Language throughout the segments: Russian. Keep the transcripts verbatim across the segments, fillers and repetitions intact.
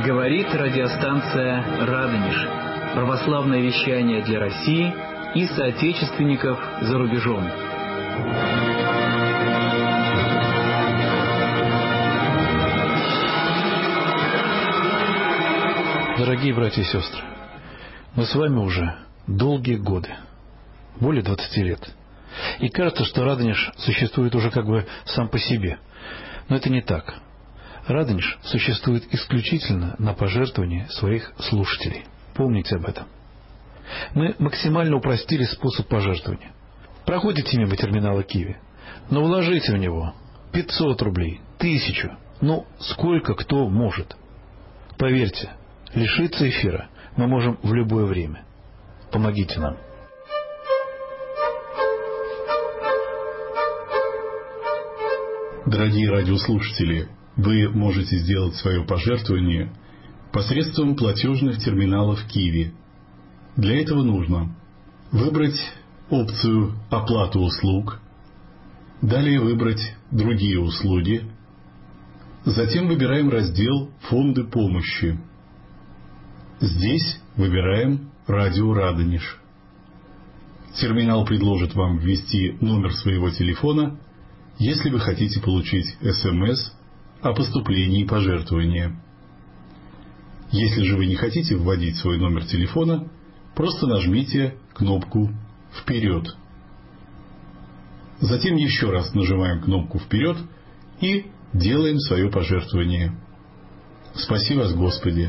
Говорит радиостанция «Радонеж». Православное вещание для России и соотечественников за рубежом. Дорогие братья и сестры, мы с вами уже долгие годы, более двадцати лет. И кажется, что Радонеж существует уже как бы сам по себе. Но это не так. Радонеж существует исключительно на пожертвование своих слушателей. Помните об этом. Мы максимально упростили способ пожертвования. Проходите мимо терминала Киви, но вложите в него пятьсот рублей, тысячу, ну, сколько кто может. Поверьте, лишиться эфира мы можем в любое время. Помогите нам. Дорогие радиослушатели, вы можете сделать свое пожертвование посредством платежных терминалов Киви. Для этого нужно выбрать опцию «Оплата услуг», далее выбрать «Другие услуги», затем выбираем раздел «Фонды помощи». Здесь выбираем «Радио Радонеж». Терминал предложит вам ввести номер своего телефона, если вы хотите получить СМС о поступлении пожертвования. Если же вы не хотите вводить свой номер телефона, просто нажмите кнопку «Вперед». Затем еще раз нажимаем кнопку «Вперед» и делаем свое пожертвование. Спаси вас, Господи!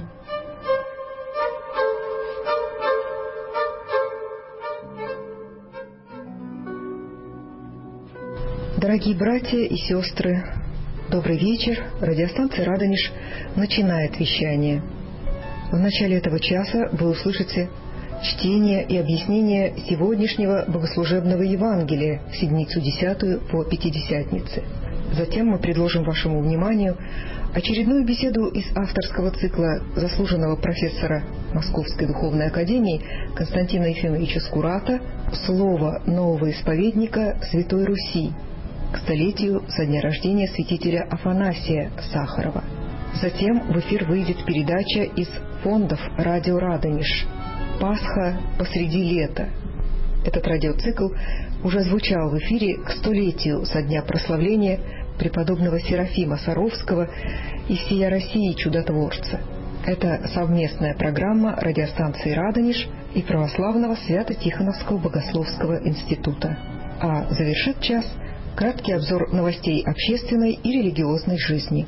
Дорогие братья и сестры, добрый вечер. Радиостанция «Радонеж» начинает вещание. В начале этого часа вы услышите чтение и объяснение сегодняшнего богослужебного Евангелия в седмицу десятую по Пятидесятнице. Затем мы предложим вашему вниманию очередную беседу из авторского цикла заслуженного профессора Московской Духовной Академии Константина Ефимовича Скурата «Слово нового исповедника Святой Руси» к столетию со дня рождения святителя Афанасия Сахарова. Затем в эфир выйдет передача из фондов «Радио Радонеж» «Пасха посреди лета». Этот радиоцикл уже звучал в эфире к столетию со дня прославления преподобного Серафима Саровского и всея России чудотворца. Это совместная программа радиостанции «Радонеж» и Православного Свято-Тихоновского богословского института. А завершит час краткий обзор новостей общественной и религиозной жизни.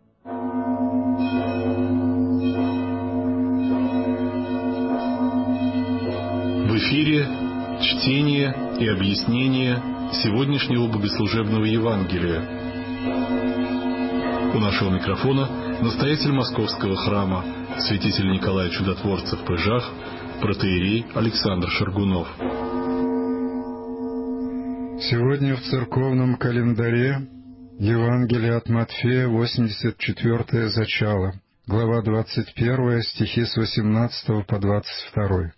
В эфире чтение и объяснение сегодняшнего богослужебного Евангелия. У нашего микрофона настоятель Московского храма, святитель Николай Чудотворца в Пыжах, протоиерей Александр Шаргунов. Сегодня в церковном календаре Евангелие от Матфея, восемьдесят четвёртое зачало, глава двадцать первая, стихи с восемнадцатого по двадцать второй.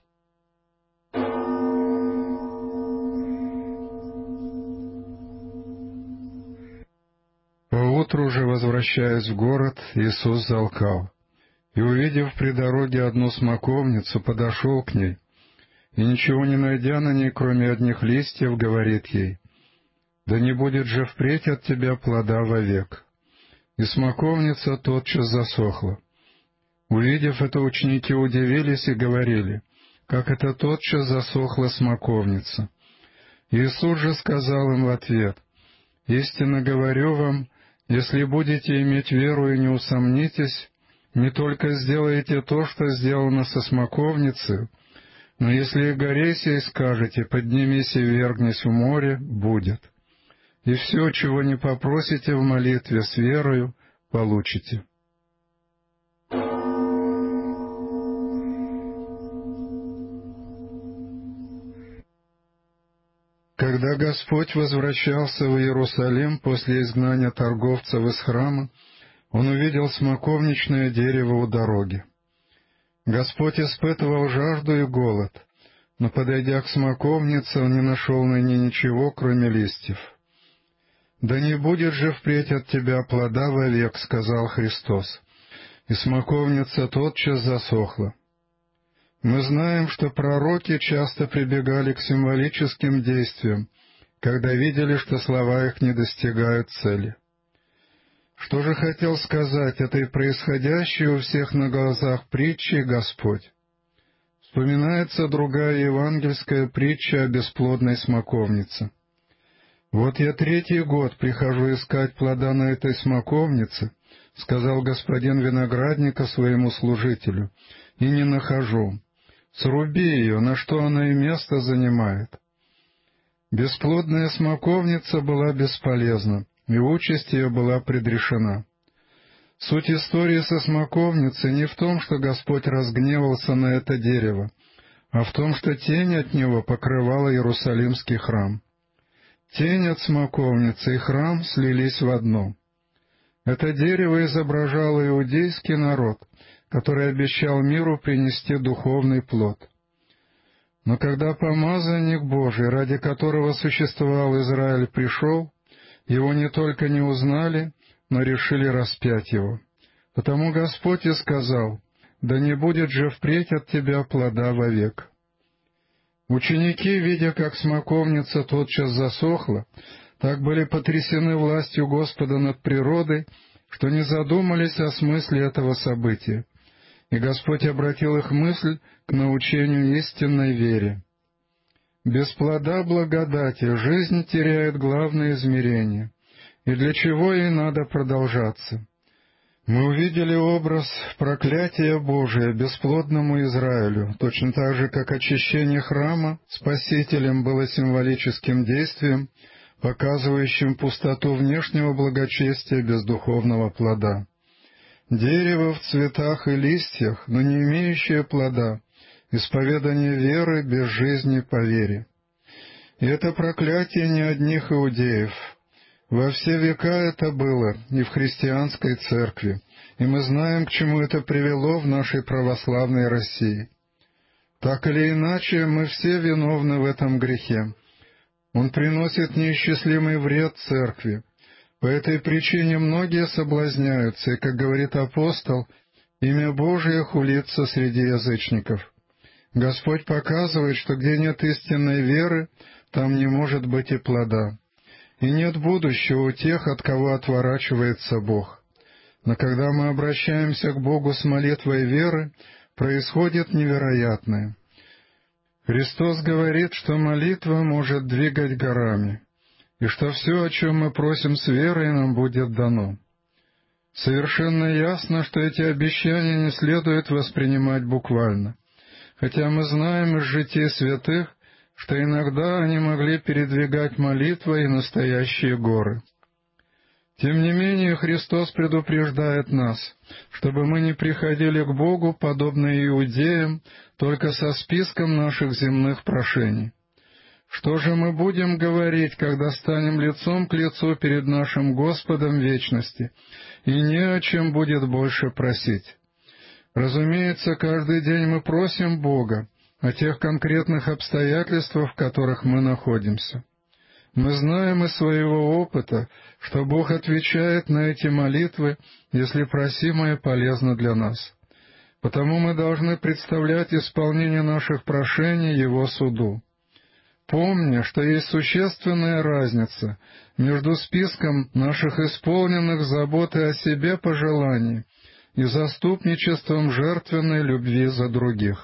Поутру же, возвращаясь в город, Иисус залкал, и, увидев при дороге одну смоковницу, подошел к ней, и, ничего не найдя на ней, кроме одних листьев, говорит ей: «Да не будет же впредь от тебя плода вовек». И смоковница тотчас засохла. Увидев это, ученики удивились и говорили: «Как это тотчас засохла смоковница?» Иисус же сказал им в ответ: «Истинно говорю вам, если будете иметь веру и не усомнитесь, не только сделаете то, что сделано со смоковницей, но если и горе сей скажете: поднимись и ввергнись в море, будет. И все, чего не попросите в молитве с верою, получите». Когда Господь возвращался в Иерусалим после изгнания торговцев из храма, Он увидел смоковничное дерево у дороги. Господь испытывал жажду и голод, но, подойдя к смоковнице, Он не нашел на ней ничего, кроме листьев. «Да не будет же впредь от тебя плода вовек», — сказал Христос. и смоковница тотчас засохла. Мы знаем, что пророки часто прибегали к символическим действиям, когда видели, что слова их не достигают цели. Что же хотел сказать этой происходящей у всех на глазах притчей Господь? Вспоминается другая евангельская притча о бесплодной смоковнице. «Вот я третий год прихожу искать плода на этой смоковнице, — сказал господин виноградника своему служителю, — и не нахожу. Сруби ее, на что она и место занимает». Бесплодная смоковница была бесполезна, и участь ее была предрешена. Суть истории со смоковницей не в том, что Господь разгневался на это дерево, а в том, что тень от него покрывала Иерусалимский храм. Тень от смоковницы и храм слились в одно. Это дерево изображало иудейский народ, который обещал миру принести духовный плод. Но когда помазанник Божий, ради которого существовал Израиль, пришел, его не только не узнали, но решили распять его. Потому Господь и сказал: «Да не будет же впредь от тебя плода вовек». Ученики, видя, как смоковница тотчас засохла, так были потрясены властью Господа над природой, что не задумались о смысле этого события, и Господь обратил их мысль к научению истинной вере. Без плода благодати жизнь теряет главное измерение, и для чего ей надо продолжаться? Мы увидели образ проклятия Божия бесплодному Израилю, точно так же, как очищение храма Спасителем было символическим действием, показывающим пустоту внешнего благочестия без духовного плода. Дерево в цветах и листьях, но не имеющее плода, исповедание веры без жизни по вере. И это проклятие не одних иудеев. Во все века это было и в христианской церкви, и мы знаем, к чему это привело в нашей православной России. Так или иначе, мы все виновны в этом грехе. Он приносит неисчислимый вред церкви. По этой причине многие соблазняются, и, как говорит апостол, имя Божие хулится среди язычников. Господь показывает, что где нет истинной веры, там не может быть и плода. И нет будущего у тех, от кого отворачивается Бог. Но когда мы обращаемся к Богу с молитвой веры, происходит невероятное. Христос говорит, что молитва может двигать горами, и что все, о чем мы просим с верой, нам будет дано. Совершенно ясно, что эти обещания не следует воспринимать буквально, хотя мы знаем из житий святых, что иногда они могли передвигать молитвой и настоящие горы. Тем не менее, Христос предупреждает нас, чтобы мы не приходили к Богу, подобно иудеям, только со списком наших земных прошений. Что же мы будем говорить, когда станем лицом к лицу перед нашим Господом вечности, и не о чем будет больше просить? Разумеется, каждый день мы просим Бога о тех конкретных обстоятельствах, в которых мы находимся. Мы знаем из своего опыта, что Бог отвечает на эти молитвы, если просимое полезно для нас. Потому мы должны представлять исполнение наших прошений Его суду. Помня, что есть существенная разница между списком наших исполненных заботы о себе пожеланий и заступничеством жертвенной любви за других.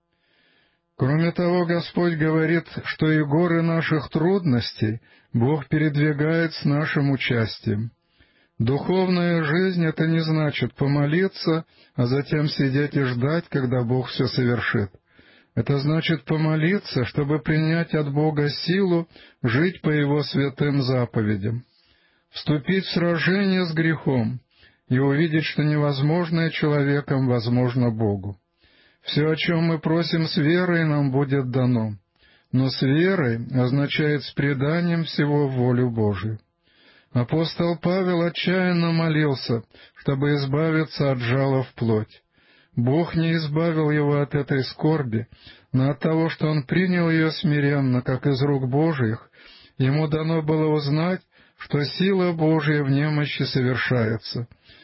Кроме того, Господь говорит, что и горы наших трудностей Бог передвигает с нашим участием. Духовная жизнь — это не значит помолиться, а затем сидеть и ждать, когда Бог все совершит. Это значит помолиться, чтобы принять от Бога силу жить по Его святым заповедям, вступить в сражение с грехом и увидеть, что невозможное человеком возможно Богу. Все, о чем мы просим с верой, нам будет дано, но с верой означает с преданием всего в волю Божию. Апостол Павел отчаянно молился, чтобы избавиться от жала в плоть. Бог не избавил его от этой скорби, но от того, что он принял ее смиренно, как из рук Божиих, ему дано было узнать, что сила Божия в немощи совершается.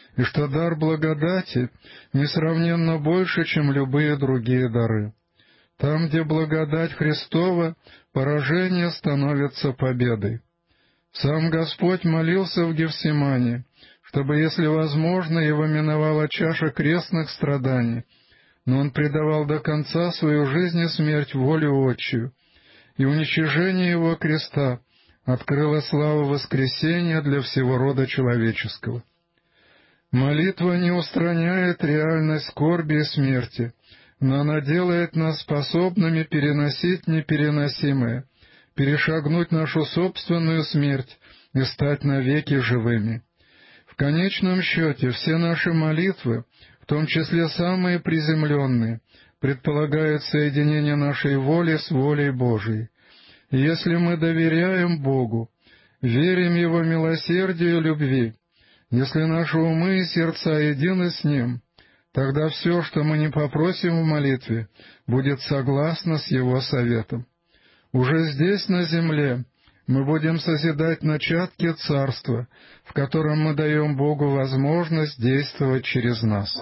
и что дар благодати несравненно больше, чем любые другие дары. Там, где благодать Христова, поражение становится победой. Сам Господь молился в Гефсимании, чтобы, если возможно, его миновала чаша крестных страданий, но он предавал до конца свою жизнь и смерть волю Отчию, и уничижение его креста открыло славу воскресения для всего рода человеческого. Молитва не устраняет реальность скорби и смерти, но она делает нас способными переносить непереносимое, перешагнуть нашу собственную смерть и стать навеки живыми. В конечном счете все наши молитвы, в том числе самые приземленные, предполагают соединение нашей воли с волей Божией. И если мы доверяем Богу, верим Его милосердию и любви, если наши умы и сердца едины с Ним, тогда все, что мы не попросим в молитве, будет согласно с Его советом. Уже здесь, на земле, мы будем созидать начатки Царства, в котором мы даем Богу возможность действовать через нас.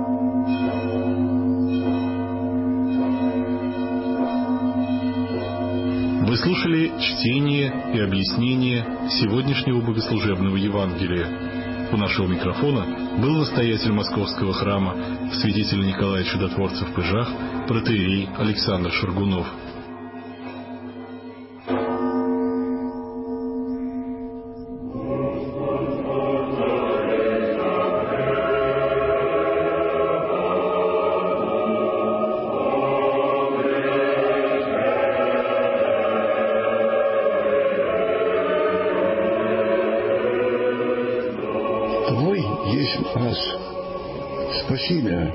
Вы слушали чтение и объяснение сегодняшнего богослужебного Евангелия. У нашего микрофона был настоятель Московского храма святителя Николая Чудотворца в Пыжах, протоиерей Александр Шаргунов. Твой есть ас, спаси меня.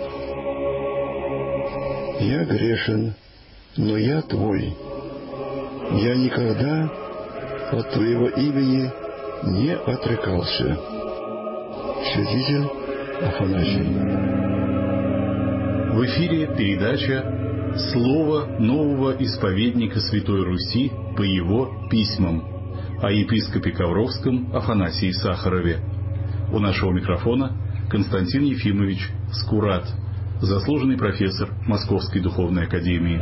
Я грешен, но я Твой. Я никогда от Твоего имени не отрекался. Святитель Афанасий. В эфире передача «Слово нового исповедника Святой Руси по его письмам» о епископе Ковровском Афанасии Сахарове. У нашего микрофона Константин Ефимович Скурат, заслуженный профессор Московской Духовной Академии.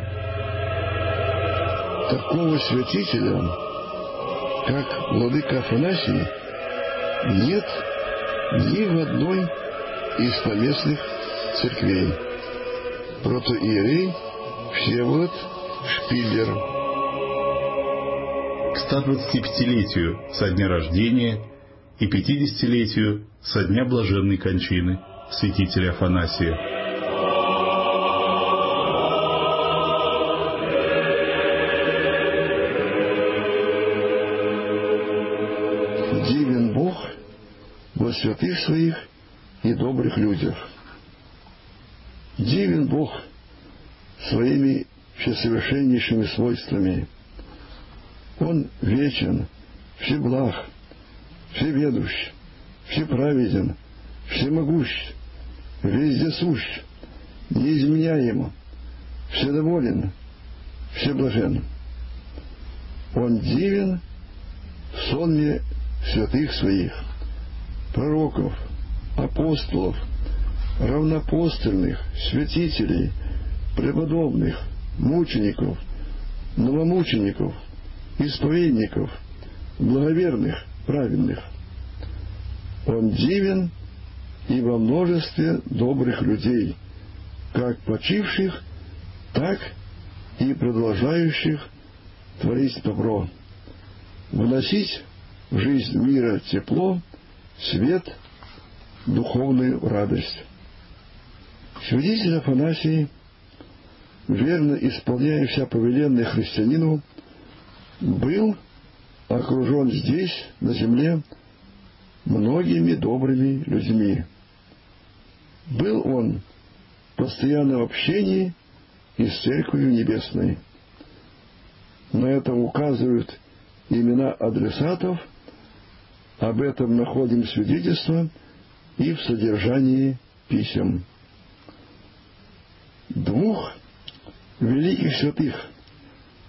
Такого святителя, как владыка Афанасий, нет ни в одной из поместных церквей. Протоиерей Всеволод Шпиллер. К стодвадцатипятилетию со дня рождения и пятидесятилетию со дня блаженной кончины святителя Афанасия. Дивен Бог во святых своих и добрых людях. Дивен Бог своими всесовершеннейшими свойствами. Он вечен, всеблаг, всеведущ, всеправеден, всемогущ, вездесущ, неизменяем, вседоволен, всеблажен. Он дивен в сонме святых своих, пророков, апостолов, равноапостольных, святителей, преподобных, мучеников, новомучеников, исповедников, благоверных, праведных. Он дивен и во множестве добрых людей, как почивших, так и продолжающих творить добро, вносить в жизнь мира тепло, свет, духовную радость. Святитель Афанасий, верно исполняя вся повеленная христианину, был окружен здесь, на земле, многими добрыми людьми. Был он постоянно в общении и с Церковью Небесной. На это указывают имена адресатов, об этом находим свидетельство и в содержании писем. Двух великих святых,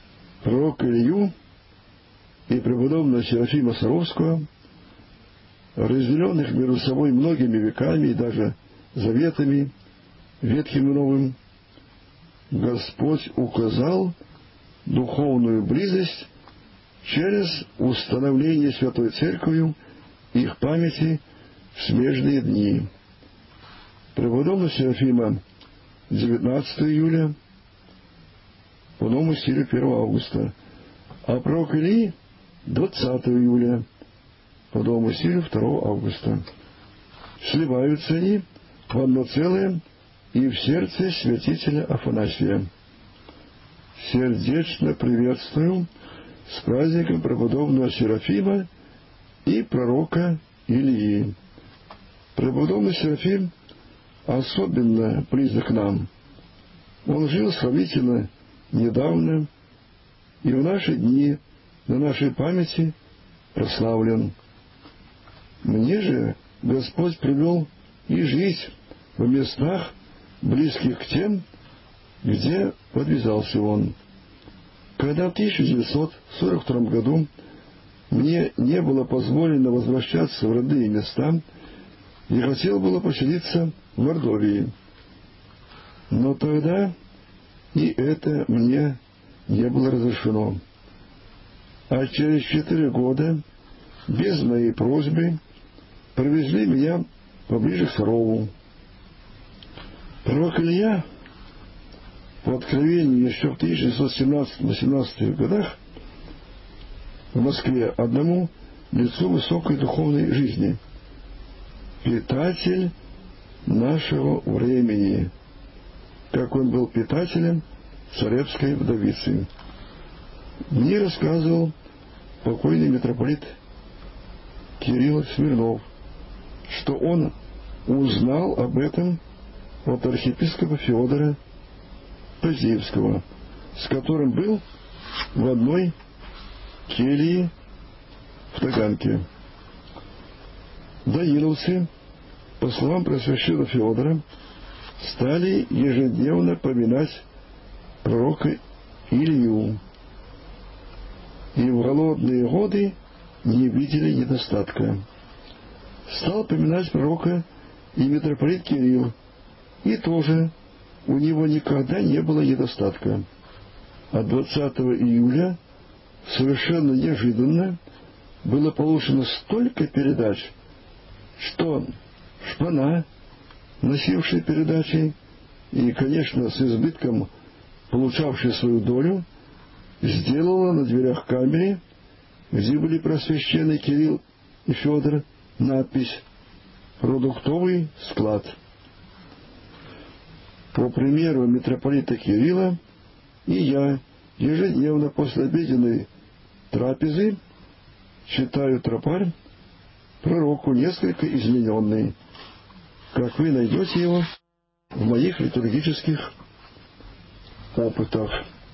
пророка Илью и преподобного Серафима Саровского, разделенных между собой многими веками и даже заветами, Ветхим и Новым, Господь указал духовную близость через установление Святой Церковью их памяти в смежные дни. Преподобного Серафима девятнадцатого июля, по новому стилю первого августа, а пророк Илии двадцатого июля, по новому стилю второго августа. Сливаются они в одно целое и в сердце святителя Афанасия. Сердечно приветствую с праздником преподобного Серафима и пророка Илии. Преподобный Серафим особенно близок к нам. Он жил сравнительно недавно и в наши дни на нашей памяти прославлен. Мне же Господь привел и жить в местах, близких к тем, где подвязался он. Когда в тысяча девятьсот сорок втором году мне не было позволено возвращаться в родные места, я хотел было поселиться в Мордовии. Но тогда и это мне не было разрешено. А через четыре года, без моей просьбы, привезли меня поближе к Сарову. Пророк Илья, по откровению еще в тысяча девятьсот семнадцатом-восемнадцатых годах, в Москве одному лицу высокой духовной жизни, питатель нашего времени, как он был питателем царевской вдовицы. Мне рассказывал покойный митрополит Кирилл Смирнов, что он узнал об этом от архиепископа Феодора Позеевского, с которым был в одной келье в Таганке. Даниловцы, по словам просвященного Феодора, стали ежедневно поминать пророка Илью, и в голодные годы не видели недостатка. Стал поминать пророка и митрополит Кирилл, и тоже у него никогда не было недостатка. А двадцатого июля совершенно неожиданно было получено столько передач, что шпана, носившая передачи и, конечно, с избытком получавшая свою долю, сделала на дверях камеры, где были просвящены Кирилл и Федор, надпись «Продуктовый склад». По примеру митрополита Кирилла и я ежедневно после обеденной трапезы читаю тропарь пророку, несколько измененный, как вы найдете его в моих литургических опытах.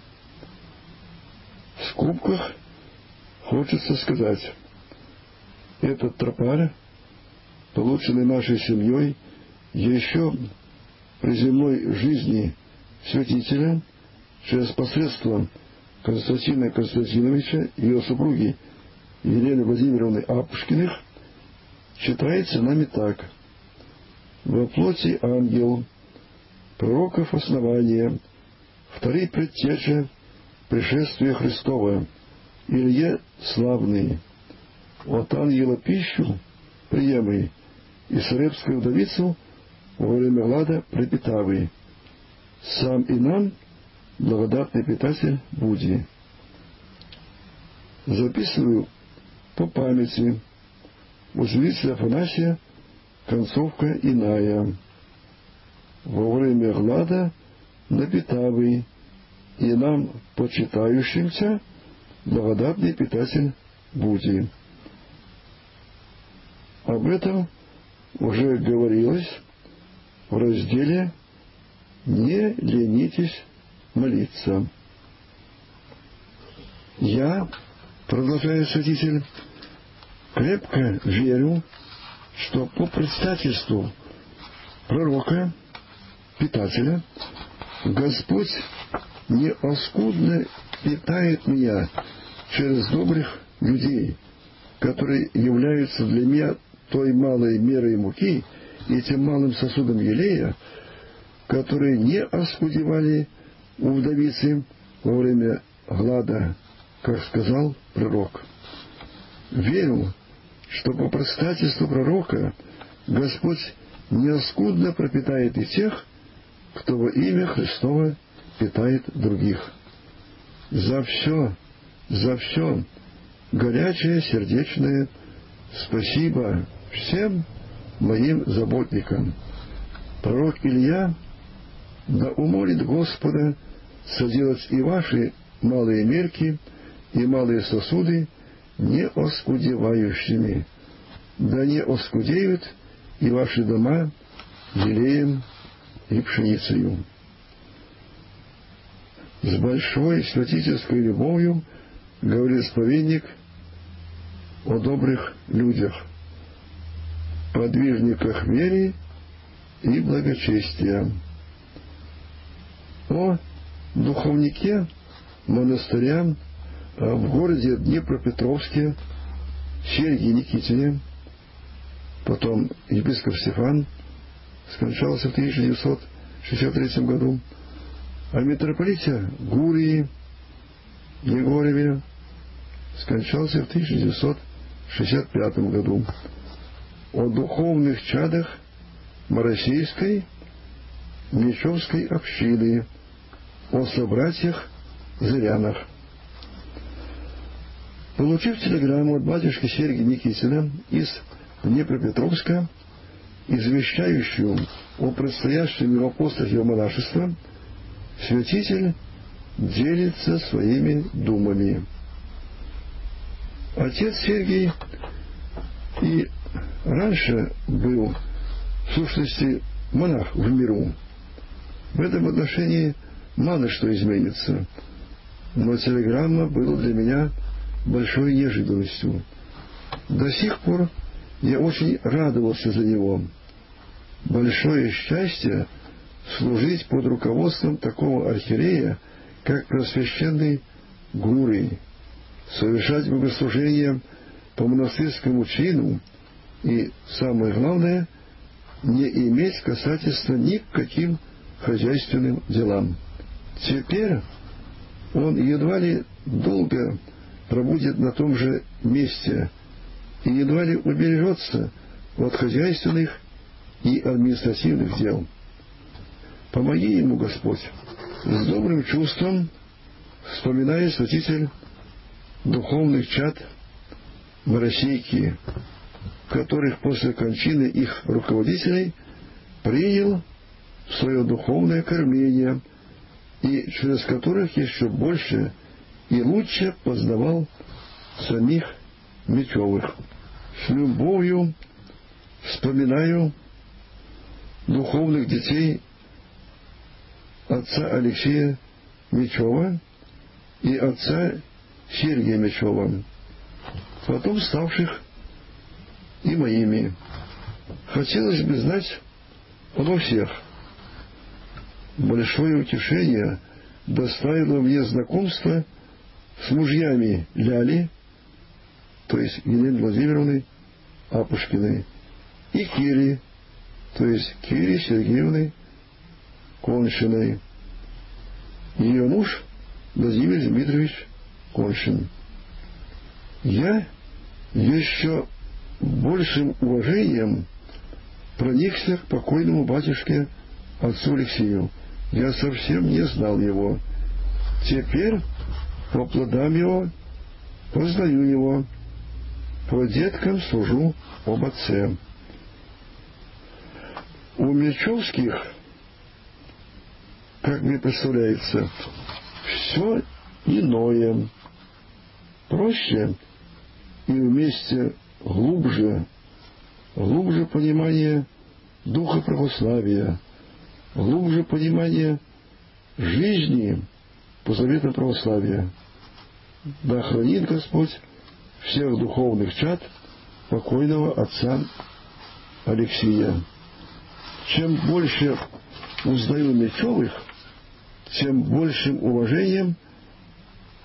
В скобках хочется сказать, этот тропарь, полученный нашей семьей еще при земной жизни святителя, через посредство Константина Константиновича и его супруги Елены Владимировны Апушкиных, читается нами так: «Во плоти ангел, пророков основания, вторые предтеча пришествия Христова, Илье славный, от ангела пищу приемый, и Сарепскую вдовицу во время глада пропитавый, сам и нам благодатный питатель буди». Записываю по памяти у святителя Афанасия концовка иная: во время глада напитавый, и нам, почитающимся, благодатный питатель буди. Об этом уже говорилось в разделе «Не ленитесь молиться». Я, продолжает святитель, крепко верю, что по предстательству пророка, питателя, Господь неоскудно питает меня через добрых людей, которые являются для меня той малой мерой муки и тем малым сосудом елея, которые не оскудевали у вдовицы во время глада, как сказал пророк. Верю, что по предстательству пророка Господь неоскудно пропитает и тех, кто во имя Христово питает других. За все, за все горячее, сердечное спасибо всем моим заботникам. Пророк Илья да умолит Господа соделать и ваши малые мерки, и малые сосуды не оскудевающими, да не оскудеют и ваши дома елеем и пшеницею. С большой святительской любовью говорит исповедник о добрых людях, подвижниках веры и благочестия, о духовнике монастыря в городе Днепропетровске Сергии Никитине, потом епископ Стефан, скончался в тысяча девятьсот шестьдесят третьем году, о митрополите Гурии Егорове, скончался в тысяча девятьсот шестьдесят пятом году, о духовных чадах Моросейской Мечевской общины, о собратьях-зырянах. Получив телеграмму от батюшки Сергия Никитина из Днепропетровска, извещающую о предстоящем его после его монашества, святитель делится своими думами. Отец Сергий и раньше был, в сущности, монах в миру. В этом отношении мало что изменится, но телеграмма была для меня большой неожиданностью. До сих пор я очень радовался за него. Большое счастье служить под руководством такого архиерея, как Преосвященный Гурий, совершать богослужение по монастырскому чину и, самое главное, не иметь касательства ни к каким хозяйственным делам. Теперь он едва ли долго пробудет на том же месте и едва ли убережется от хозяйственных и административных дел. Помоги ему, Господь, с добрым чувством, вспоминая святитель духовных чад Моросейки, которых после кончины их руководителей принял в свое духовное кормление и через которых еще больше и лучше познавал самих Мечевых. С любовью вспоминаю духовных детей отца Алексея Мечева и отца Сергия Мечева, потом ставших и моими. Хотелось бы знать обо всех. Большое утешение доставило мне знакомство с мужьями Ляли, то есть Елены Владимировны Апушкиной, и Кири, то есть Кири Сергеевны Коншиной, ее муж Владимир Дмитриевич Коншин. Я еще большим уважением проникся к покойному батюшке отцу Алексею. Я совсем не знал его. Теперь по плодам его познаю его, по деткам сужу об отце. У Мечевских, как мне представляется, все иное, проще и вместе глубже, глубже понимание духа православия, глубже понимание жизни по заветам православия. Да хранит Господь всех духовных чад покойного отца Алексея. Чем больше узнаю Мечевых, тем большим уважением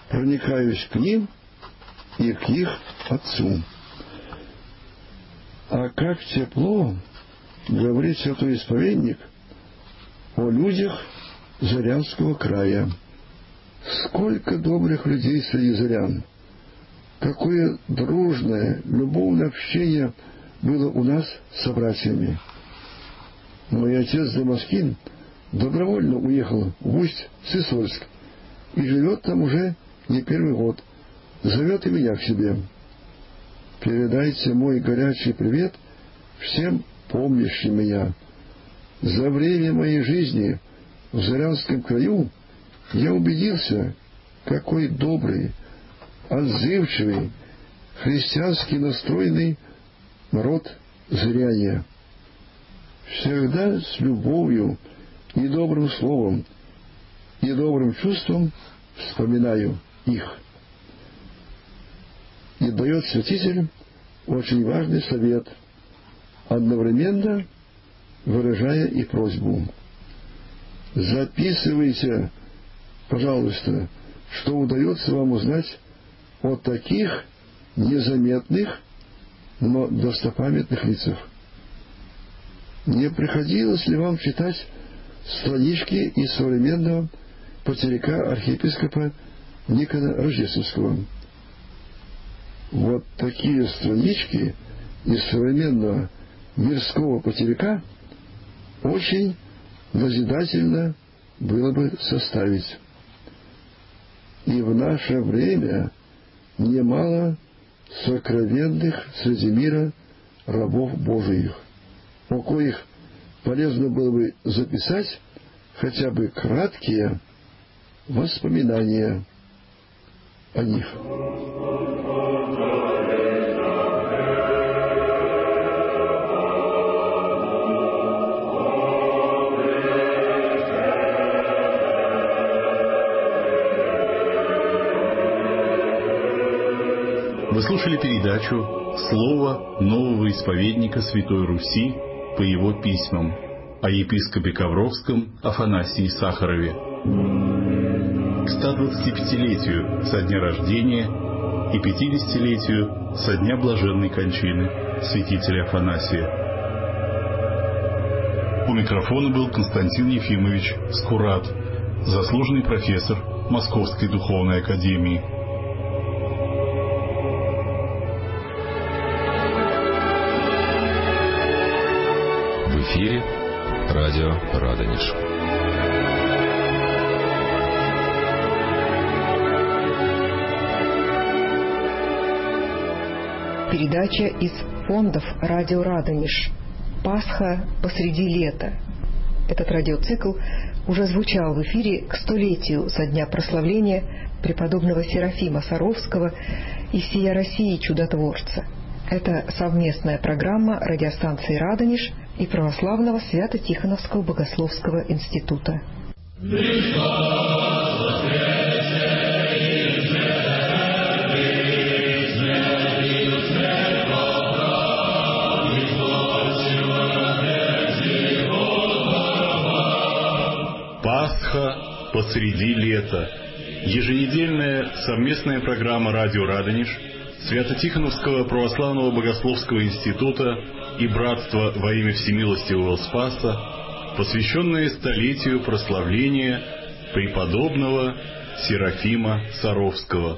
проникаюсь к ним и к их отцу. А как тепло говорит святой исповедник о людях Зырянского края. Сколько добрых людей среди зырян! Какое дружное, любовное общение было у нас с собратьями. Мой отец Дамаскин добровольно уехал в Усть-Сысольск и живет там уже не первый год. Зовет и меня к себе. Передайте мой горячий привет всем помнящим меня. За время моей жизни в Зырянском краю я убедился, какой добрый, отзывчивый, христиански настроенный народ зыряне. Всегда с любовью и добрым словом, и добрым чувством вспоминаю их. И дает святитель очень важный совет, одновременно выражая и просьбу. Записывайте, пожалуйста, что удается вам узнать о таких незаметных, но достопамятных лицах. Не приходилось ли вам читать странички из современного потеряка архиепископа Никона Рождественского? Вот такие странички из современного мирского потеряка очень назидательно было бы составить. И в наше время немало сокровенных среди мира рабов Божиих, о коих полезно было бы записать хотя бы краткие воспоминания о них. Вы слушали передачу «Слово нового исповедника Святой Руси по его письмам» о епископе Ковровском Афанасии Сахарове. К ста двадцатипятилетию со дня рождения и пятидесятилетию со дня блаженной кончины святителя Афанасия. У микрофона был Константин Ефимович Скурат, заслуженный профессор Московской духовной академии. В эфире радио Радонеж. Передача из фондов радио Радонеж. Пасха посреди лета. Этот радиоцикл уже звучал в эфире к столетию со дня прославления преподобного Серафима Саровского и всея России чудотворца. Это совместная программа радиостанции «Радонеж» и Православного Свято-Тихоновского Богословского института. Пасха посреди лета. Еженедельная совместная программа «Радио Радонеж», Свято-Тихоновского Православного Богословского института и Братства во имя Всемилостивого Спаса, посвященная столетию прославления преподобного Серафима Саровского.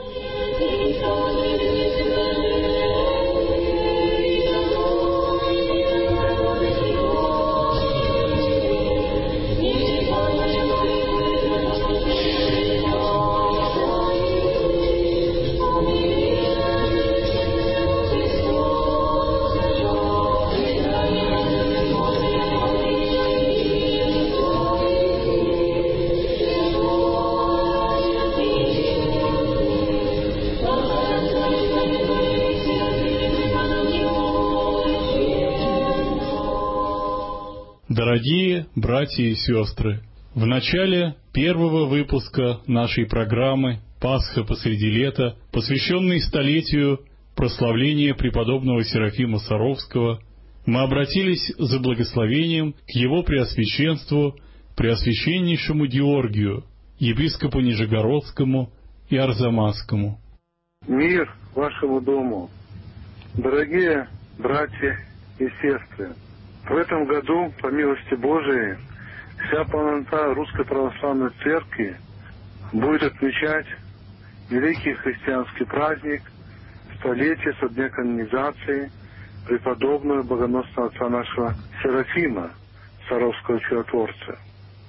Дорогие братья и сестры, в начале первого выпуска нашей программы «Пасха посреди лета», посвященной столетию прославления преподобного Серафима Саровского, мы обратились за благословением к его преосвященству, преосвященнейшему Георгию, епископу Нижегородскому и Арзамасскому. Мир вашему дому, дорогие братья и сестры, в этом году, по милости Божией, вся полнота Русской Православной Церкви будет отмечать великий христианский праздник, столетие со дня канонизации преподобного богоносного отца нашего Серафима, Саровского чудотворца.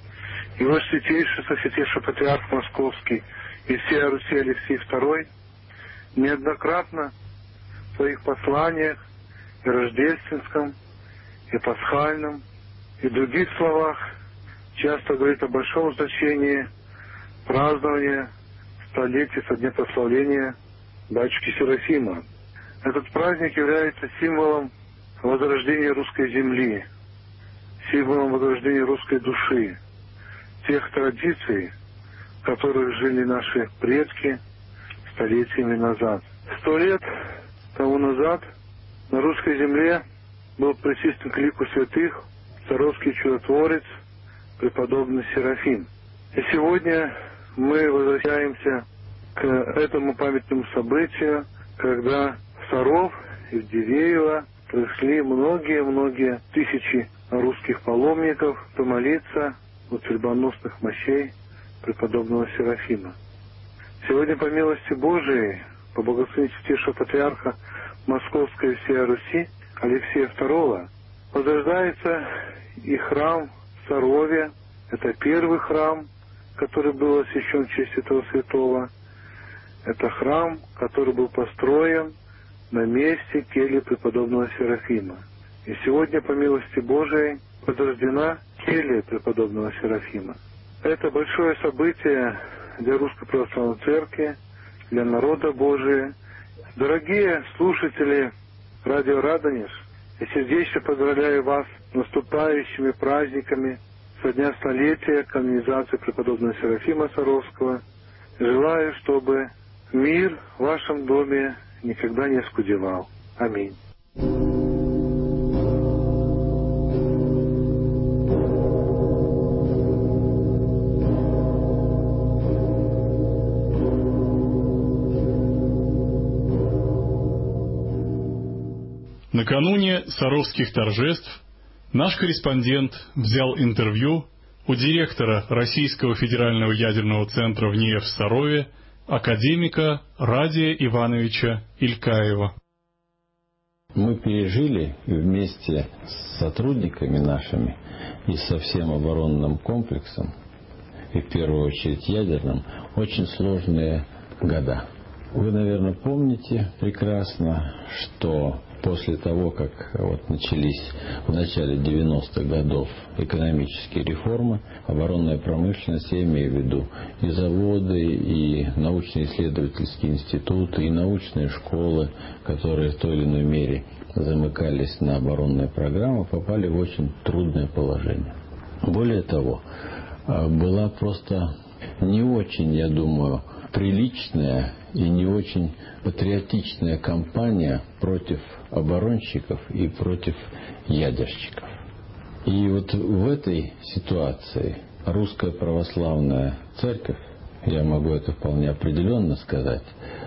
Его святейший, святейший патриарх Московский и всея Руси Алексей второй неоднократно в своих посланиях и рождественском, и пасхальном, и других словах часто говорит о большом значении празднования столетия со дня прославления батюшки Серафима. Этот праздник является символом возрождения русской земли, символом возрождения русской души, тех традиций, в которых жили наши предки столетиями назад. Сто лет тому назад на русской земле был причислен к лику святых Саровский чудотворец, преподобный Серафим. И сегодня мы возвращаемся к этому памятному событию, когда в Саров и в Дивеево пришли многие-многие тысячи русских паломников помолиться у судьбоносных мощей преподобного Серафима. Сегодня, по милости Божией, по благословению Святейшего Патриарха Московской и всей Руси Алексея второго, возрождается и храм в Сарове. Это первый храм, который был освящен в честь этого святого. Это храм, который был построен на месте кельи преподобного Серафима. И сегодня, по милости Божией, возрождена келья преподобного Серафима. Это большое событие для Русской Православной Церкви, для народа Божия. Дорогие слушатели радио Радонеж, я сердечно поздравляю вас с наступающими праздниками со дня столетия канонизации преподобного Серафима Саровского. Желаю, чтобы мир в вашем доме никогда не оскудевал. Аминь. Накануне Саровских торжеств наш корреспондент взял интервью у директора Российского федерального ядерного центра в НИЭФ в Сарове, академика Радия Ивановича Илькаева. Мы пережили вместе с сотрудниками нашими и со всем оборонным комплексом, и в первую очередь ядерным, очень сложные года. Вы, наверное, помните прекрасно, что после того, как вот начались в начале девяностых годов экономические реформы, оборонная промышленность, я имею в виду и заводы, и научно-исследовательские институты, и научные школы, которые в той или иной мере замыкались на оборонные программы, попали в очень трудное положение. Более того, была просто не очень, я думаю, приличная и не очень патриотичная кампания против оборонщиков и против ядерщиков. И вот в этой ситуации Русская Православная Церковь, я могу это вполне определенно сказать,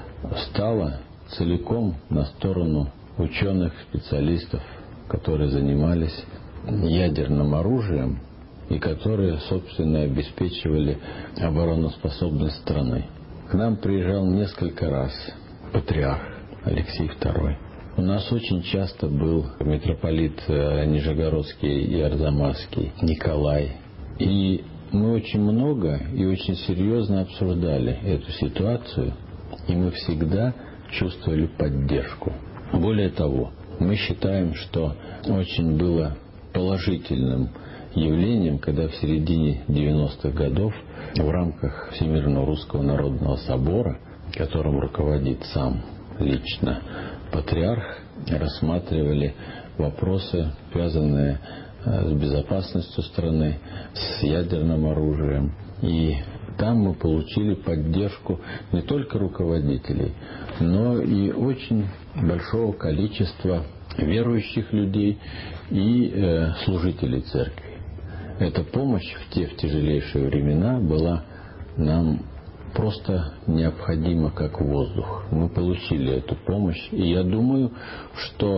стала целиком на сторону ученых, специалистов, которые занимались ядерным оружием и которые, собственно, обеспечивали обороноспособность страны. К нам приезжал несколько раз патриарх Алексей второй. У нас очень часто был митрополит Нижегородский и Арзамасский Николай. И мы очень много и очень серьезно обсуждали эту ситуацию, и мы всегда чувствовали поддержку. Более того, мы считаем, что очень было положительным явлением, когда в середине девяностых годов в рамках Всемирного Русского Народного Собора, которым руководит сам лично патриарх, рассматривали вопросы, связанные с безопасностью страны, с ядерным оружием. И там мы получили поддержку не только руководителей, но и очень большого количества верующих людей и э, служителей церкви. Эта помощь в те в тяжелейшие времена была нам просто необходима как воздух. Мы получили эту помощь, и я думаю, что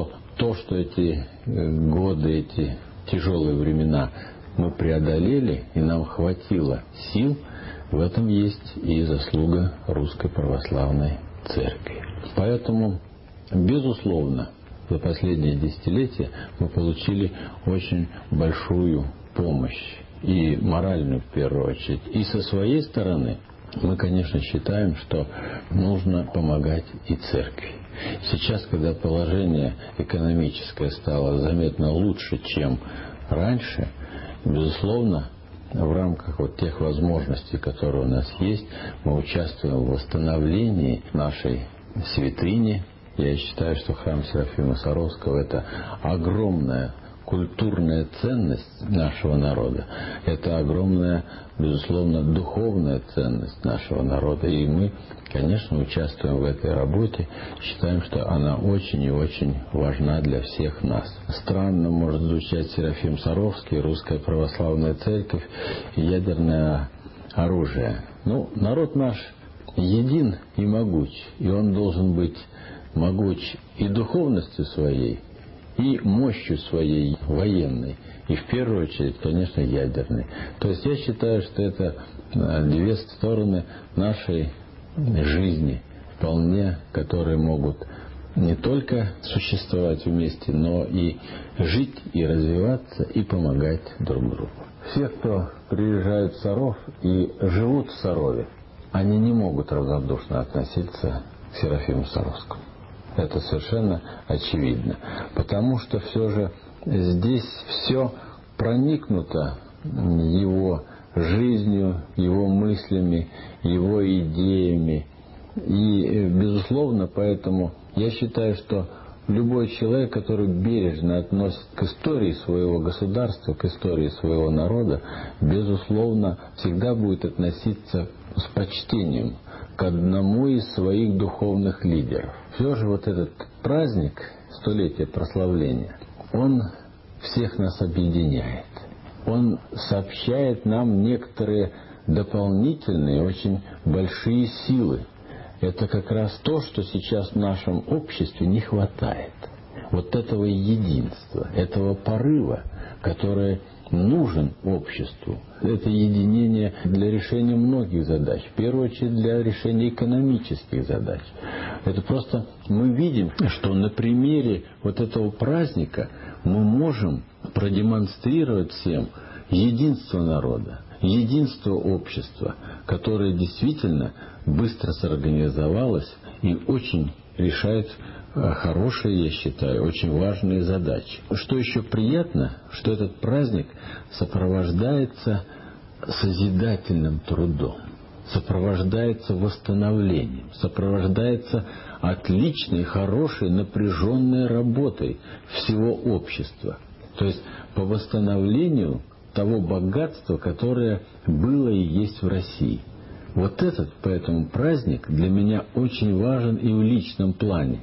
то, что эти годы, эти тяжелые времена мы преодолели, и нам хватило сил, в этом есть и заслуга Русской Православной Церкви. Поэтому, безусловно, за последние десятилетия мы получили очень большую помощь, и моральную в первую очередь. И со своей стороны мы, конечно, считаем, что нужно помогать и церкви. Сейчас, когда положение экономическое стало заметно лучше, чем раньше, безусловно, в рамках вот тех возможностей, которые у нас есть, мы участвуем в восстановлении нашей святыни. Я считаю, что храм Серафима Саровского – это огромная культурная ценность нашего народа. Это огромная, безусловно, духовная ценность нашего народа. И мы, конечно, участвуем в этой работе. Считаем, что она очень и очень важна для всех нас. Странно может звучать Серафим Саровский, Русская Православная Церковь, ядерное оружие. Ну, народ наш един и могуч. И он должен быть могуч и духовностью своей, и мощью своей военной, и в первую очередь, конечно, ядерной. То есть я считаю, что это две стороны нашей жизни, вполне, которые могут не только существовать вместе, но и жить, и развиваться, и помогать друг другу. Все, кто приезжают в Саров и живут в Сарове, они не могут равнодушно относиться к Серафиму Саровскому. Это совершенно очевидно. Потому что все же здесь все проникнуто его жизнью, его мыслями, его идеями. И, безусловно, поэтому я считаю, что любой человек, который бережно относится к истории своего государства, к истории своего народа, безусловно, всегда будет относиться с почтением к одному из своих духовных лидеров. Все же вот этот праздник, столетие прославления, он всех нас объединяет. Он сообщает нам некоторые дополнительные, очень большие силы. Это как раз то, что сейчас в нашем обществе не хватает. Вот этого единства, этого порыва, которое нужен обществу. Это единение для решения многих задач. В первую очередь для решения экономических задач. Это просто мы видим, что на примере вот этого праздника мы можем продемонстрировать всем единство народа, единство общества, которое действительно быстро сорганизовалось и очень решает хорошие, я считаю, очень важные задачи. Что еще приятно, что этот праздник сопровождается созидательным трудом, сопровождается восстановлением, сопровождается отличной, хорошей, напряженной работой всего общества. То есть по восстановлению того богатства, которое было и есть в России. Вот этот, поэтому, праздник для меня очень важен и в личном плане,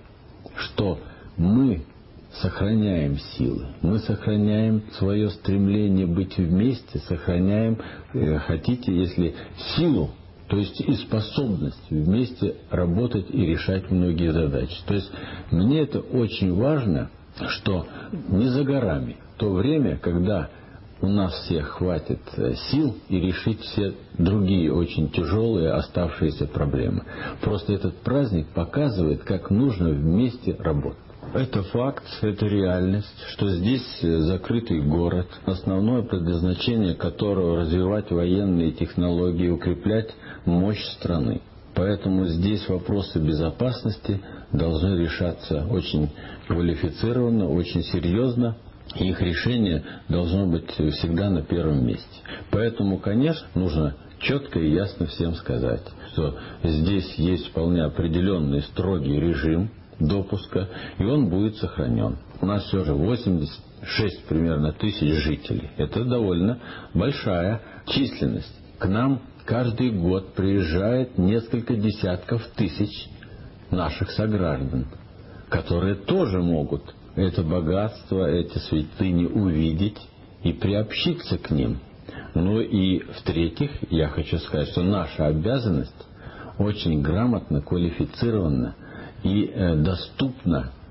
что мы сохраняем силы, мы сохраняем свое стремление быть вместе, сохраняем, э, хотите, если силу, то есть и способность вместе работать и решать многие задачи. То есть мне это очень важно, что не за горами то время, когда у нас всех хватит сил и решить все другие очень тяжелые оставшиеся проблемы. Просто этот праздник показывает, как нужно вместе работать. Это факт, это реальность, что здесь закрытый город, основное предназначение которого развивать военные технологии, укреплять мощь страны. Поэтому здесь вопросы безопасности должны решаться очень квалифицированно, очень серьезно. Их решение должно быть всегда на первом месте. Поэтому, конечно, нужно четко и ясно всем сказать, что здесь есть вполне определенный строгий режим допуска, и он будет сохранен. У нас все же восемьдесят шесть примерно тысяч жителей. Это довольно большая численность. К нам каждый год приезжает несколько десятков тысяч наших сограждан, которые тоже могут это богатство, эти святыни увидеть и приобщиться к ним. Ну и в-третьих, я хочу сказать, что наша обязанность очень грамотно, квалифицированно и э, доступно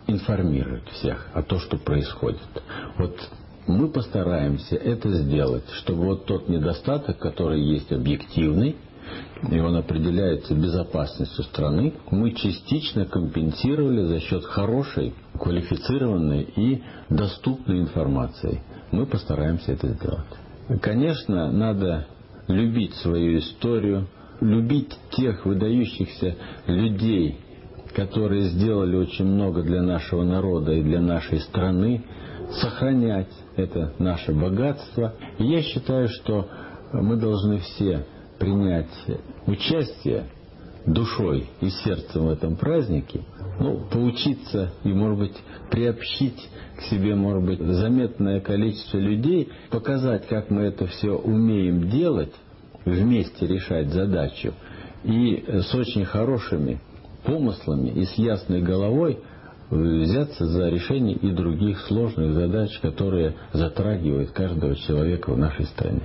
информировать всех о том, что происходит. Вот мы постараемся это сделать, чтобы вот тот недостаток, который есть объективный, и он определяется безопасностью страны, мы частично компенсировали за счет хорошей, квалифицированной и доступной информации. Мы постараемся это сделать. Конечно, надо любить свою историю, любить тех выдающихся людей, которые сделали очень много для нашего народа и для нашей страны, сохранять это наше богатство. И я считаю, что мы должны все принять участие душой и сердцем в этом празднике, ну, поучиться и, может быть, приобщить к себе, может быть, заметное количество людей, показать, как мы это все умеем делать, вместе решать задачу, и с очень хорошими помыслами и с ясной головой взяться за решение и других сложных задач, которые затрагивают каждого человека в нашей стране.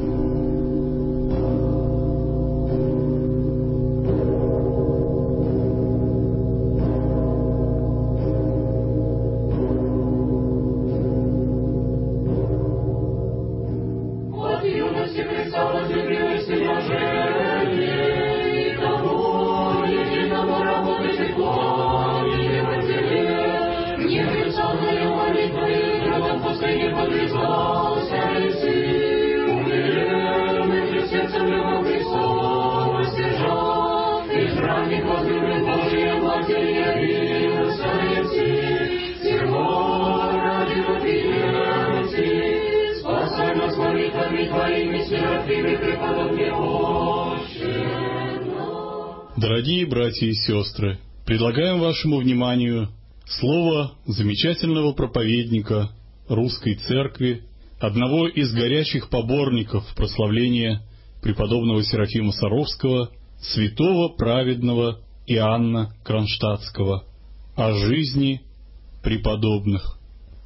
Дорогие братья и сестры, предлагаем вашему вниманию слово замечательного проповедника Русской Церкви, одного из горячих поборников прославления преподобного Серафима Саровского, святого праведного Иоанна Кронштадтского, о жизни преподобных.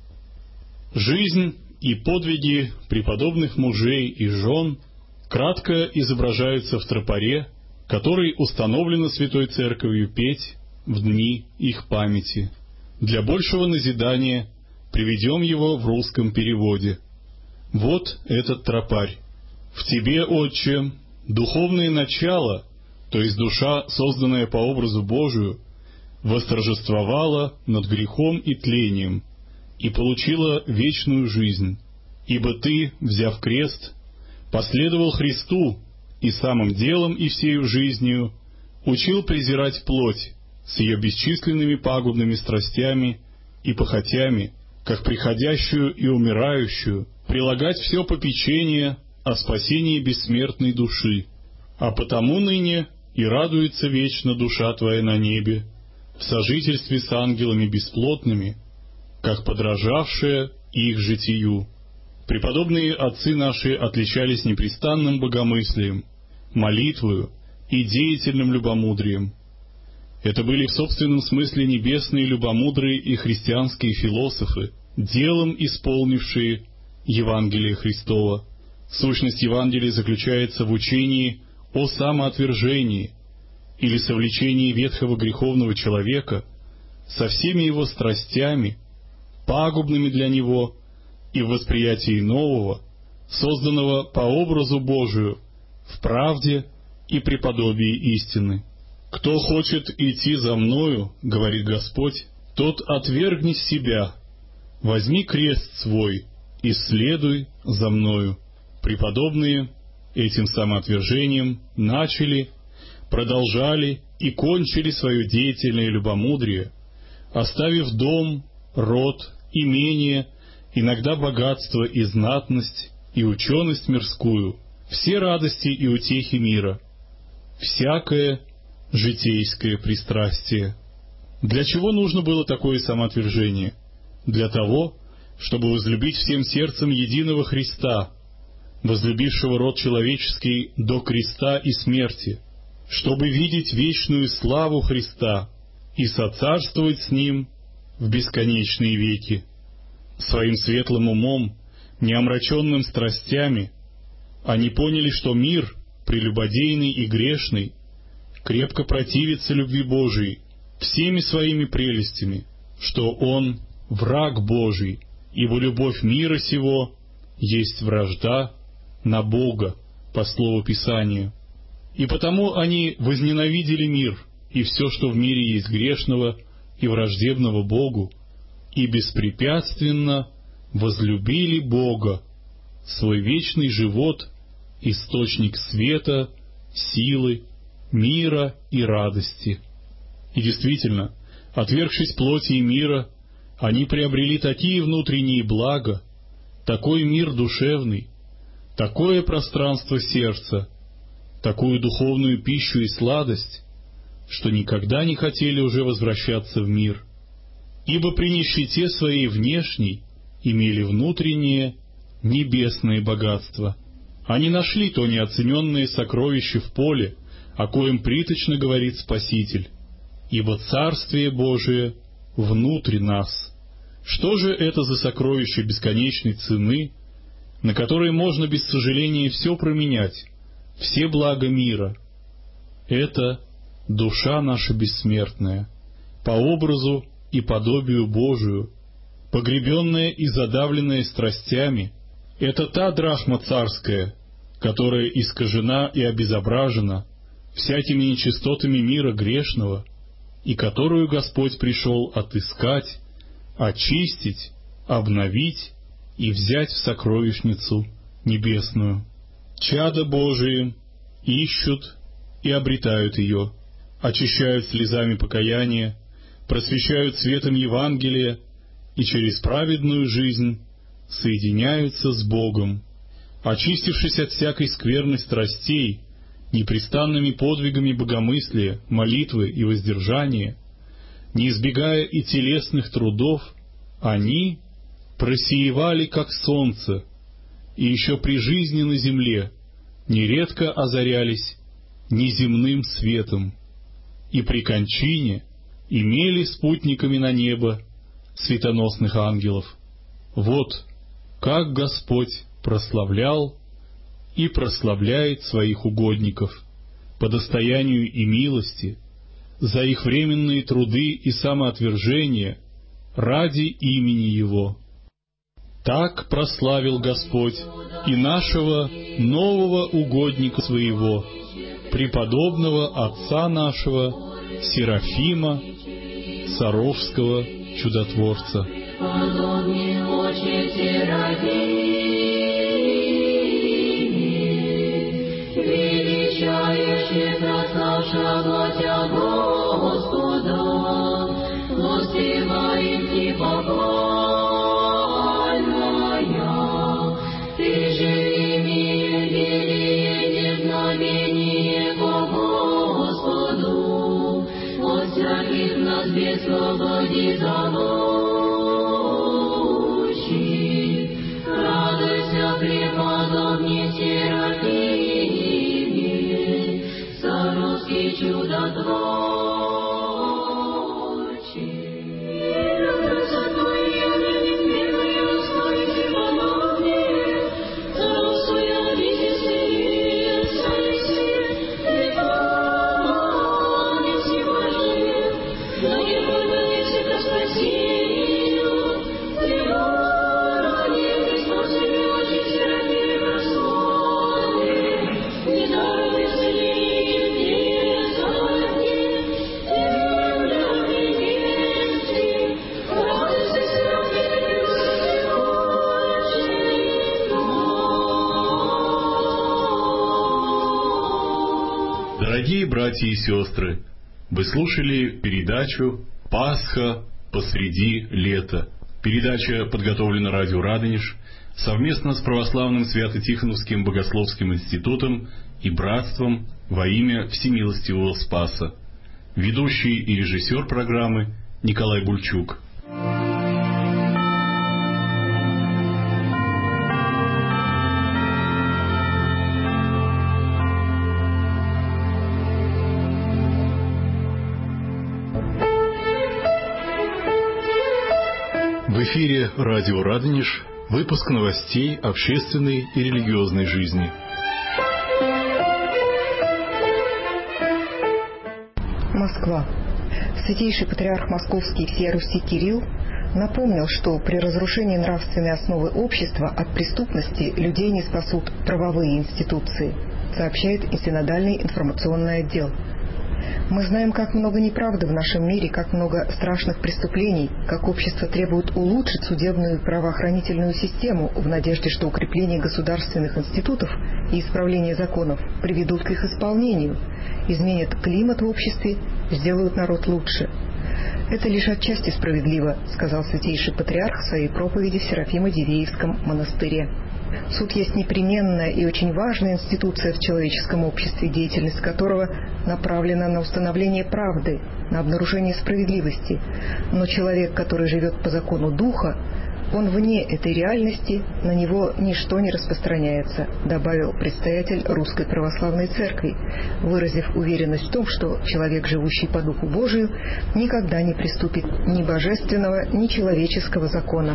Жизнь и подвиги преподобных мужей и жен кратко изображаются в тропаре, который установлено Святой Церковью петь в дни их памяти. Для большего назидания приведем его в русском переводе. Вот этот тропарь. «В тебе, Отче, духовное начало, то есть душа, созданная по образу Божию, восторжествовала над грехом и тлением и получила вечную жизнь, ибо ты, взяв крест, последовал Христу и самым делом и всею жизнью учил презирать плоть с ее бесчисленными пагубными страстями и похотями, как приходящую и умирающую, прилагать все попечение о спасении бессмертной души. А потому ныне и радуется вечно душа твоя на небе, в сожительстве с ангелами бесплотными, как подражавшая их житию. Преподобные отцы наши отличались непрестанным богомыслием, молитвою и деятельным любомудрием. Это были в собственном смысле небесные любомудрые и христианские философы, делом исполнившие Евангелие Христова. Сущность Евангелия заключается в учении о самоотвержении или совлечении ветхого греховного человека со всеми его страстями, пагубными для него, и в восприятии нового, созданного по образу Божию, в правде и преподобии истины. «Кто хочет идти за Мною, — говорит Господь, — тот отвергни себя, возьми крест свой и следуй за Мною». Преподобные этим самоотвержением начали, продолжали и кончили свое деятельное любомудрие, оставив дом, род, имение, иногда богатство и знатность, и ученость мирскую, все радости и утехи мира, всякое житейское пристрастие. Для чего нужно было такое самоотвержение? Для того, чтобы возлюбить всем сердцем единого Христа, возлюбившего род человеческий до креста и смерти, чтобы видеть вечную славу Христа и соцарствовать с Ним в бесконечные веки. Своим светлым умом, не омраченным страстями, они поняли, что мир, прелюбодейный и грешный, крепко противится любви Божией всеми своими прелестями, что он враг Божий, ибо любовь мира сего есть вражда на Бога, по слову Писания. И потому они возненавидели мир и все, что в мире есть грешного и враждебного Богу, и беспрепятственно возлюбили Бога, свой вечный живот, источник света, силы, мира и радости. И действительно, отвергшись плоти и мира, они приобрели такие внутренние блага, такой мир душевный, такое пространство сердца, такую духовную пищу и сладость, что никогда не хотели уже возвращаться в мир, ибо при нищете своей внешней имели внутреннее небесное богатство. Они нашли то неоцененное сокровище в поле, о коем приточно говорит Спаситель, ибо Царствие Божие внутри нас. Что же это за сокровище бесконечной цены, на которое можно без сожаления все променять, все блага мира? Это душа наша бессмертная, по образу и подобию Божию, погребенная и задавленная страстями. Это та драхма царская, которая искажена и обезображена всякими нечистотами мира грешного, и которую Господь пришел отыскать, очистить, обновить и взять в сокровищницу небесную. Чада Божии ищут и обретают ее, очищают слезами покаяния, просвещают светом Евангелия и через праведную жизнь соединяются с Богом, очистившись от всякой скверной страстей, непрестанными подвигами богомыслия, молитвы и воздержания, не избегая и телесных трудов, они просиевали, как солнце, и еще при жизни на земле нередко озарялись неземным светом, и при кончине имели спутниками на небо светоносных ангелов. Вот как Господь прославлял и прославляет своих угодников по достоянию и милости за их временные труды и самоотвержение ради имени Его. Так прославил Господь и нашего нового угодника своего, преподобного отца нашего Серафима Саровского чудотворца. Величающий прославшего Тя Господа, воспеваем Ти похвальная, Ты же имеешь веление знамение по Господу, от всяких нас бесслободи зовущий, радуйся, преподобный Серафиме, Саровский чудотворче. Дорогие братья и сестры, вы слушали передачу «Пасха посреди лета». Передача подготовлена радио «Радонеж» совместно с Православным Свято-Тихоновским Богословским институтом и Братством во имя Всемилостивого Спаса. Ведущий и режиссер программы Николай Бульчук. В эфире радио «Радонеж», выпуск новостей общественной и религиозной жизни. Москва. Святейший Патриарх Московский и всея Руси Кирилл напомнил, что при разрушении нравственной основы общества от преступности людей не спасут правовые институции, сообщает и Синодальный информационный отдел. Мы знаем, как много неправды в нашем мире, как много страшных преступлений, как общество требует улучшить судебную и правоохранительную систему в надежде, что укрепление государственных институтов и исправление законов приведут к их исполнению, изменят климат в обществе, сделают народ лучше. «Это лишь отчасти справедливо», — сказал Святейший Патриарх в своей проповеди в Серафимо-Дивеевском монастыре. Суд есть непременная и очень важная институция в человеческом обществе, деятельность которого направлена на установление правды, на обнаружение справедливости. Но человек, который живет по закону Духа, он вне этой реальности, на него ничто не распространяется, добавил предстоятель Русской Православной Церкви, выразив уверенность в том, что человек, живущий по Духу Божию, никогда не приступит ни божественного, ни человеческого закона.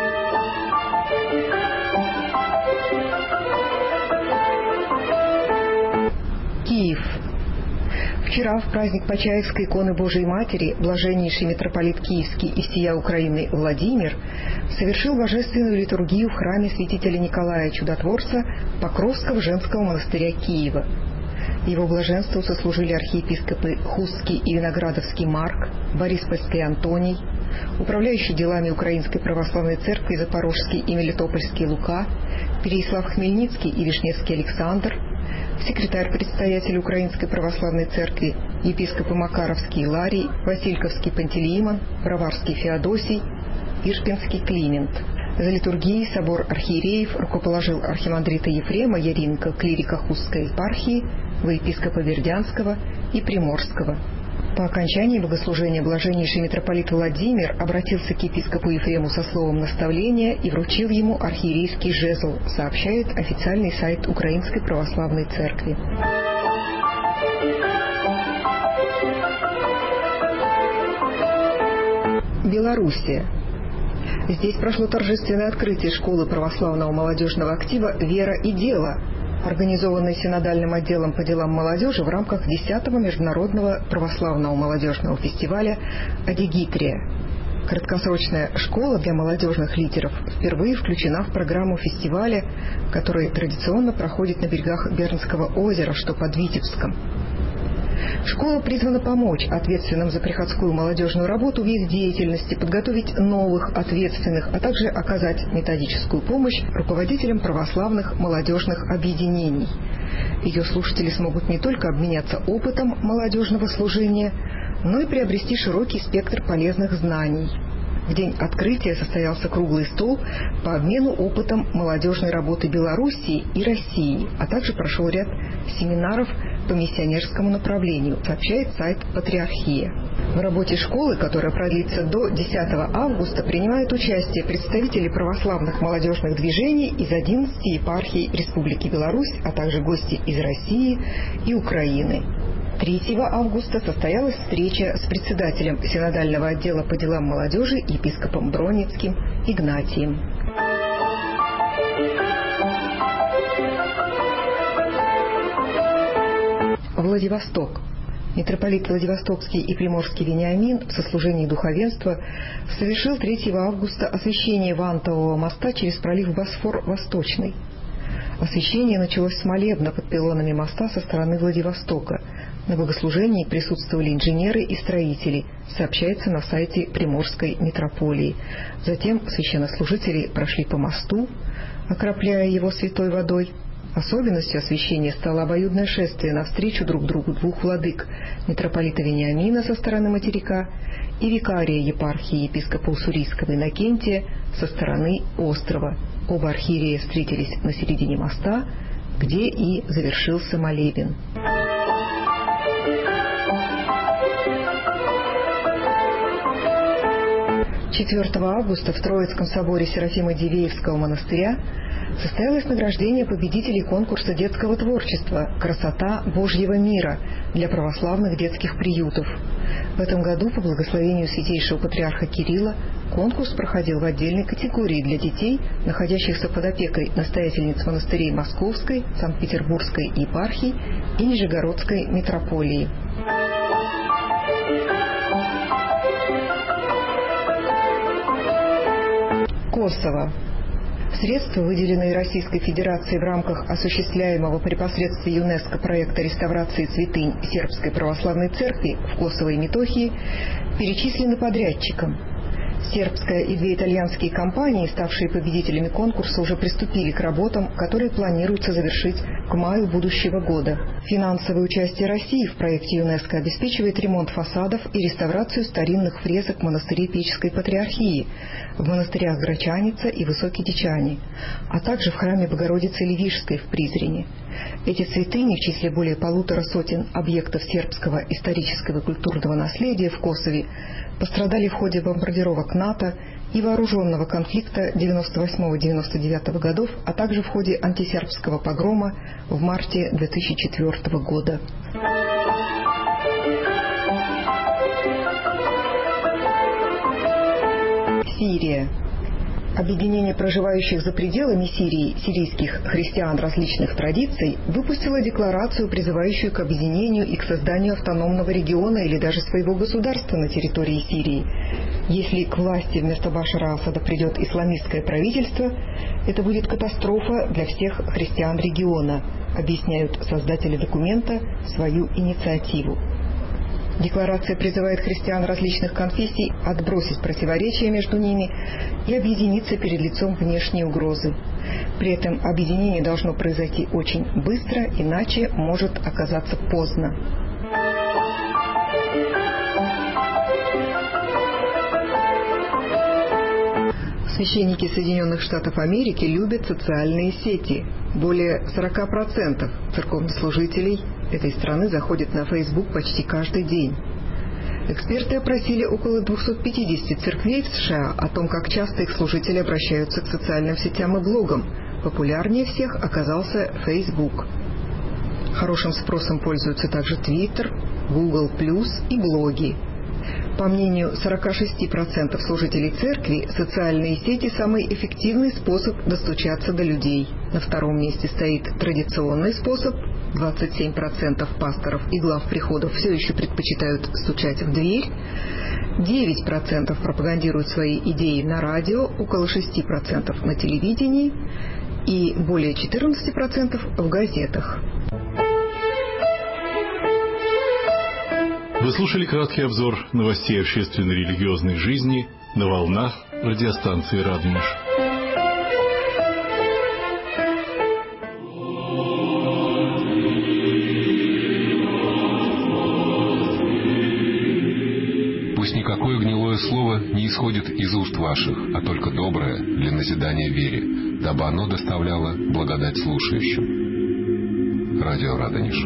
Киев. Вчера, в праздник Почаевской иконы Божией Матери, блаженнейший митрополит Киевский и всея Украины Владимир совершил божественную литургию в храме святителя Николая Чудотворца Покровского женского монастыря Киева. Его блаженству сослужили архиепископы Хустский и Виноградовский Марк, Бориспольский Антоний, управляющий делами Украинской Православной Церкви Запорожский и Мелитопольский Лука, Переяслав Хмельницкий и Вишневский Александр, секретарь-предстоятель Украинской Православной Церкви, епископы Макаровский Иларий, Васильковский Пантелеимон, Броварский Феодосий, Ирпинский Климент. За литургией собор архиереев рукоположил архимандрита Ефрема Яринка, клирика Хустской епархии, воепископа Вердянского и Приморского. По окончании богослужения блаженнейший митрополит Владимир обратился к епископу Ефрему со словом наставления и вручил ему архиерейский жезл, сообщает официальный сайт Украинской Православной Церкви. Белоруссия. Здесь прошло торжественное открытие школы православного молодежного актива «Вера и дело», организованной Синодальным отделом по делам молодежи в рамках десятого международного православного молодежного фестиваля «Адигитрия». Краткосрочная школа для молодежных лидеров впервые включена в программу фестиваля, который традиционно проходит на берегах Бернского озера, что под Витебском. Школа призвана помочь ответственным за приходскую молодежную работу в их деятельности, подготовить новых ответственных, а также оказать методическую помощь руководителям православных молодежных объединений. Ее слушатели смогут не только обменяться опытом молодежного служения, но и приобрести широкий спектр полезных знаний. В день открытия состоялся круглый стол по обмену опытом молодежной работы Белоруссии и России, а также прошел ряд семинаров по миссионерскому направлению, сообщает сайт Патриархия. В работе школы, которая продлится до десятого августа, принимают участие представители православных молодежных движений из одиннадцати епархий Республики Беларусь, а также гости из России и Украины. третьего августа состоялась встреча с председателем Синодального отдела по делам молодежи епископом Броницким Игнатием. Владивосток. Митрополит Владивостокский и Приморский Вениамин в сослужении духовенства совершил третьего августа освящение Вантового моста через пролив Босфор-Восточный. Освящение началось с молебна под пилонами моста со стороны Владивостока. На богослужении присутствовали инженеры и строители, сообщается на сайте Приморской митрополии. Затем священнослужители прошли по мосту, окропляя его святой водой. Особенностью освящения стало обоюдное шествие навстречу друг другу двух владык – митрополита Вениамина со стороны материка и викария епархии епископа Уссурийского Иннокентия со стороны острова. Оба архиерея встретились на середине моста, где и завершился молебен. четвёртого августа в Троицком соборе Серафимо-Дивеевского монастыря состоялось награждение победителей конкурса детского творчества «Красота Божьего мира» для православных детских приютов. В этом году, по благословению святейшего патриарха Кирилла, конкурс проходил в отдельной категории для детей, находящихся под опекой настоятельниц монастырей Московской, Санкт-Петербургской епархии и Нижегородской митрополии. Косово. Средства, выделенные Российской Федерацией в рамках осуществляемого при посредстве ЮНЕСКО проекта реставрации святынь Сербской Православной Церкви в Косово и Метохии, перечислены подрядчикам. Сербская и две итальянские компании, ставшие победителями конкурса, уже приступили к работам, которые планируется завершить к маю будущего года. Финансовое участие России в проекте ЮНЕСКО обеспечивает ремонт фасадов и реставрацию старинных фресок монастырей Печской Патриархии в монастырях Грачаница и Высокий Дичани, а также в храме Богородицы Левишской в Призрене. Эти святыни в числе более полутора сотен объектов сербского исторического и культурного наследия в Косове пострадали в ходе бомбардировок НАТО и вооруженного конфликта девяносто восьмого — девяносто девятого годов, а также в ходе антисербского погрома в марте две тысячи четвёртого года. Сирия. Объединение проживающих за пределами Сирии сирийских христиан различных традиций выпустило декларацию, призывающую к объединению и к созданию автономного региона или даже своего государства на территории Сирии. Если к власти вместо Башара Асада придет исламистское правительство, это будет катастрофа для всех христиан региона, объясняют создатели документа свою инициативу. Декларация призывает христиан различных конфессий отбросить противоречия между ними и объединиться перед лицом внешней угрозы. При этом объединение должно произойти очень быстро, иначе может оказаться поздно. Священники Соединенных Штатов Америки любят социальные сети. Более сорока процентов церковнослужителей этой страны заходят на Facebook почти каждый день. Эксперты опросили около двухсот пятидесяти церквей в США о том, как часто их служители обращаются к социальным сетям и блогам. Популярнее всех оказался Facebook. Хорошим спросом пользуются также Twitter, Google плюс и блоги. По мнению сорока шести процентов служителей церкви, социальные сети – самый эффективный способ достучаться до людей. На втором месте стоит традиционный способ. двадцать семь процентов пасторов и глав приходов все еще предпочитают стучать в дверь. девять процентов пропагандируют свои идеи на радио, около шесть процентов на телевидении и более четырнадцать процентов в газетах. Вы слушали краткий обзор новостей общественно-религиозной жизни на волнах радиостанции «Радонеж». Пусть никакое гнилое слово не исходит из уст ваших, а только доброе для назидания вере, дабы оно доставляло благодать слушающим. Радио «Радонеж».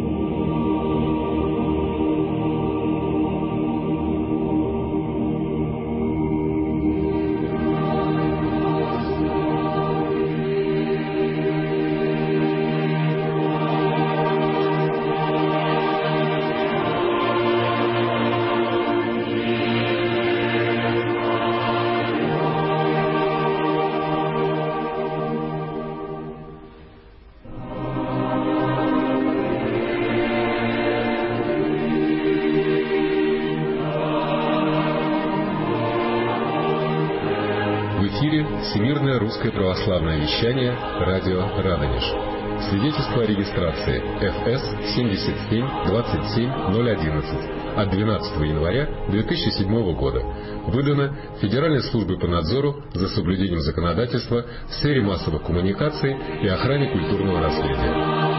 Всемирное русское православное вещание, радио «Радонеж». Свидетельство о регистрации эф эс семьдесят семь двадцать семь ноль одиннадцать от двенадцатого января две тысячи седьмого года. Выдано Федеральной службой по надзору за соблюдением законодательства в сфере массовых коммуникаций и охране культурного наследия.